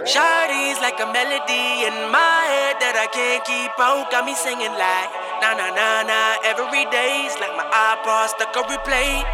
Shawty's like a melody in my head that I can't keep out. Got me singing like na na na na every day's like my iPod stuck on replay.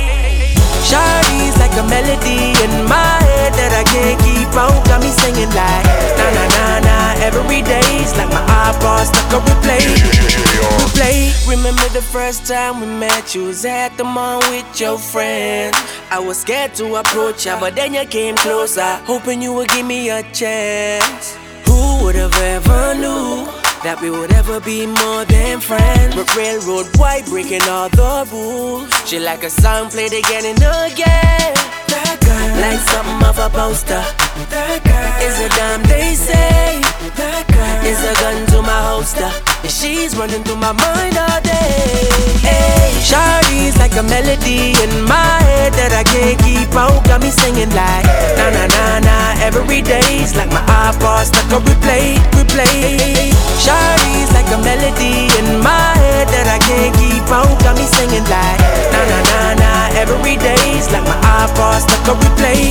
Shawty's like a melody in my head that I can't keep out. Got me singing like na na na na every day's like my iPod stuck on replay. Remember the first time we met, you was at the mall with your friends. I was scared to approach ya, but then you came closer, hoping you would give me a chance. Who would have ever knew that we would ever be more than friends? But railroad white breaking all the rules. She like a song played again and again. That girl, like something off a poster. That girl is a dime, they say. That girl is a gun to my holster, and she's running through my mind all day. Hey, Shawty's like a melody in my head that I can't keep out. Got me singing like na na na na every day's like my iPod stuck on replay. Shawty's like a melody in my head that I can't keep out. Got me singing like na na na na every day's like my iPod stuck on replay.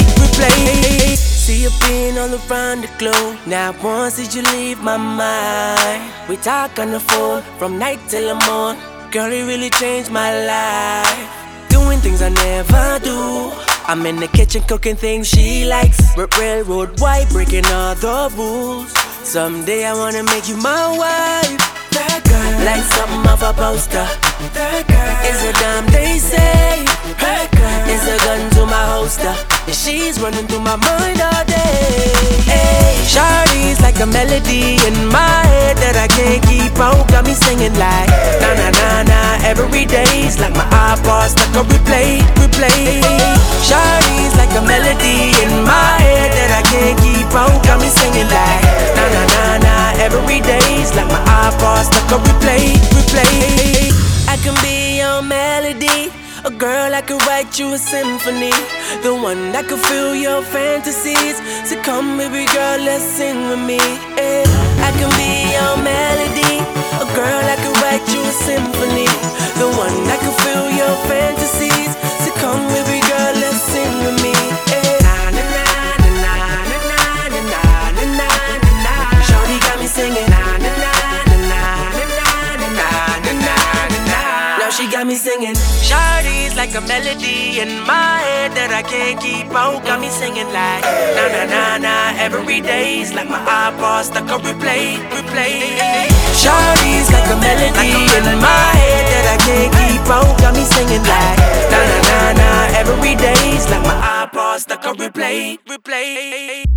See you being all around the globe. Not once did you leave my mind. We talk on the phone from night till the morning. Girl, it really changed my life. Doing things I never do. I'm in the kitchen cooking things she likes. Railroad white breaking all the rules. Someday I wanna make you my wife. That girl, like something off a poster. That girl is a dime, they say. That girl is a gun to my holster, and she's running through my mind all day. Hey, Shawty's like a melody in my head that I can't keep out. Got me singing like na na na na every day's like my iPod stuck on replay. Shawty's like a melody in my head that I can't keep out. Got me singing like na na na na every day's like my iPod stuck on replay. I can be your melody, a girl I could write you a symphony, the one that could fill your fantasies. So come baby girl, let's sing with me. I can be your melody, a girl I could write you a symphony, the one that could fill your fantasies. So come baby girl, let's sing with me. Shawty got me singing. She got me singing. Shawty's like a melody in my head that I can't keep out. Got me singing like na na na na every day's like my iPod stuck on replay. Shawty's like a melody in my head that I can't keep out. Got me singing like na na na na every day's like my iPod stuck on replay.